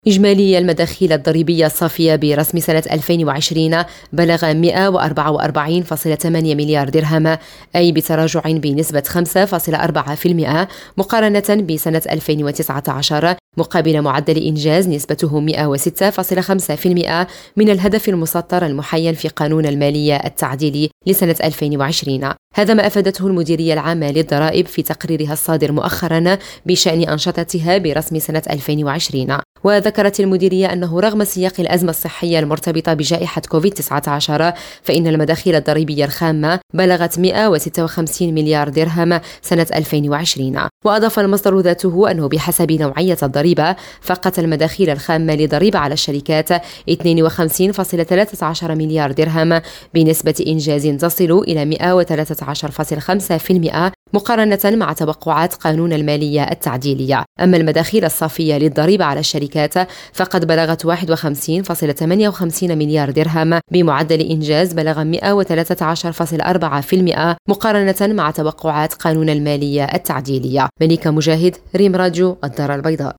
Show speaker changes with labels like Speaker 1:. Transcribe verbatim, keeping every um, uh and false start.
Speaker 1: إجمالي المداخيل الضريبية الصافية برسم سنة ألفين وعشرين بلغ مئة وأربعة وأربعين فاصلة ثمانية مليار درهم، أي بتراجع بنسبة خمسة فاصلة أربعة بالمئة مقارنة بسنة ألفين وتسعة عشر، مقابل معدل إنجاز نسبته مئة وستة فاصلة خمسة بالمئة من الهدف المسطر المحين في قانون المالية التعديلي لسنة ألفين وعشرين. هذا ما أفادته المديرية العامة للضرائب في تقريرها الصادر مؤخرا بشأن أنشطتها برسم سنة ألفين وعشرين. وذكرت المديرية أنه رغم سياق الأزمة الصحية المرتبطة بجائحة كوفيد تسعة عشر، فإن المداخيل الضريبية الخامة بلغت مئة وستة وخمسين مليار درهم سنة ألفين وعشرين. وأضاف المصدر ذاته أنه بحسب نوعية الضريبة فقط المداخيل الخامة لضريبة على الشركات اثنين وخمسين فاصلة ثلاثة عشر مليار درهم بنسبة إنجاز تصل إلى مئة وثلاثة عشر فاصلة خمسة بالمئة مقارنة مع توقعات قانون المالية التعديلية. أما المداخيل الصافية للضريبة على الشركات فقد بلغت واحد وخمسين فاصلة ثمانية وخمسين مليار درهم بمعدل إنجاز بلغ مئة وثلاثة عشر فاصلة أربعة بالمئة مقارنة مع توقعات قانون المالية التعديلية. مليكة مجاهد، ريم راديو، الدار البيضاء.